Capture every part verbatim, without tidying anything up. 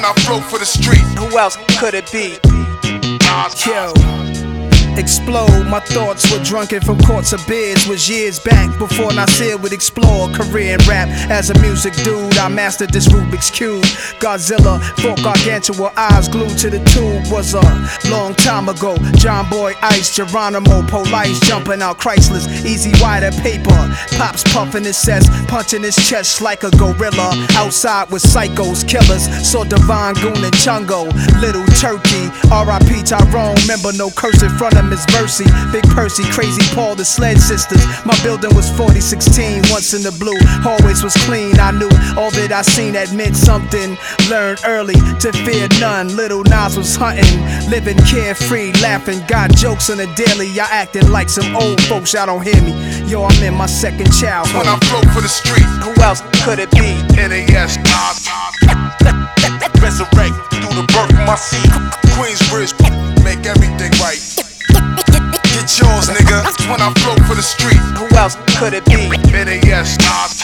I flow for the street. Who else could it be? Yo, explode. My thoughts were drunken from courts of beers. Was years back before Nasir would explore career in rap. As a music dude, I mastered this Rubik's Cube. Godzilla fought Gargantua, eyes glued to the tube. Was a long time ago. John Boy Ice, Geronimo, Police jumping out Chryslers. Easy wider paper. Pops puffing his cess, punching his chest like a gorilla. Outside with psychos, killers. Saw Divine Goon and Chungo. Little Turkey, R I P Tyrone. Remember no curse in front of Miss Mercy. Big Percy, Crazy Paul, the Sled Sisters. My building was forty sixteen, once in the blue. Hallways was clean, I knew all that I seen that meant something. Learned early to fear none. Little Nas was hunting, living carefree, laughing. Got jokes on the daily, y'all acting like some old folks, y'all don't hear me. Yo, I'm in my second childhood. When I flow for the street, Who else could it be? N A S resurrect through the birth of my seed. Queensbridge, make everything right. Get yours, nigga. When I flow for the street, Who else could it be? N A S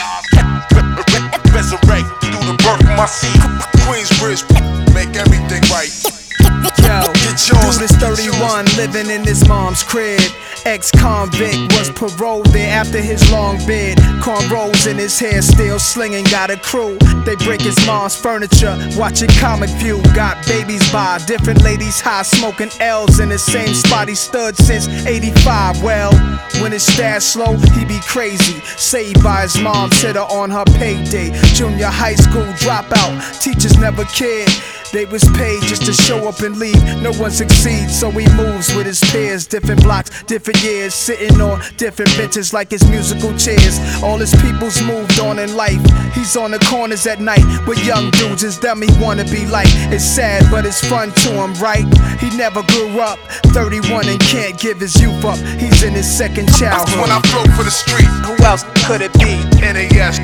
resurrect through the birth of my seed. Queensbridge, make everything right. Yo, Get yours. dude is thirty-one, living in his mom's crib. Ex-convict was paroled there after his long bid. Cornrows in his hair, still slinging, got a crew. They break his mom's furniture, watching Comic View. Got babies by different ladies high, smoking L's in the same spot he stood since eighty-five. Well, when his stash slow, he be crazy. Saved by his mom's hitter on her payday. Junior high school dropout, teachers never cared. They was paid just to show up and leave. No one succeeds, so he moves with his peers. Different blocks, different years, sitting on different benches like his musical chairs. All his people's moved on in life. He's on the corners at night with young dudes. It's them he wanna be like. It's sad, but it's fun to him, right? He never grew up. thirty-one and can't give his youth up. He's in his second childhood. When I flow for the street, Who else could it be? N A S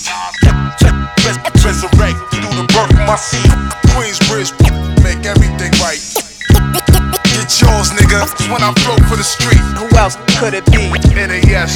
resurrect through the birth of my seed. Queensbridge, make everything right. Get yours, nigga. When I flow for the street, Who else could it be? N A S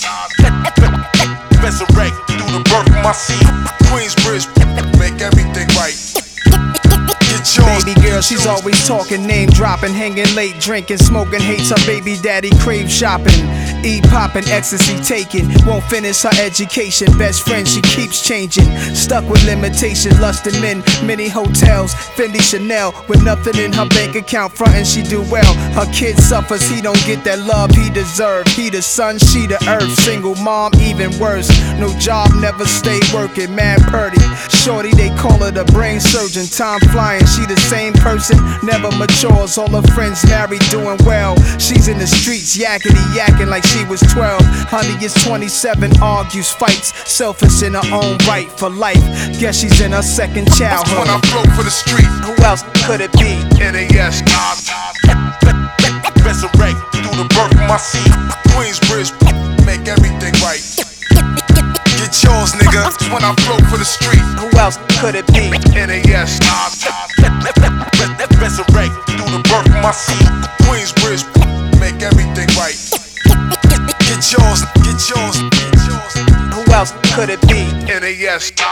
resurrect through the birth of my seed. Queensbridge, make everything right. Get yours. Baby girl, she's always talking, name dropping, hanging late, drinking, smoking, hates her baby daddy, crave shopping. Eat popping, ecstasy taking, won't finish her education. Best friend, she keeps changing. Stuck with limitations, lusting men, many hotels, Fendi Chanel, with nothing in her bank account, frontin' she do well. Her kid suffers, he don't get that love he deserve. He the sun, she the earth. Single mom, even worse. No job, never stay working, mad purdy. Shorty, they call her the brain surgeon. Time flying, she the same person, never matures. All her friends married, doing well. She's in the streets, yakety yakking like she was twelve. Honey is twenty-seven, argues, fights, selfish in her own right for life. Guess she's in her second childhood. When I flow for the street, Who else could it be? N A S resurrect through the birth of my seed. Queensbridge, make everything right. Get yours, nigga. When I flow for the street, Who else could it be? N A S resurrect through the birth of my seed. Queensbridge, make everything right. Get yours, get yours, get yours. Who else could it be? N A S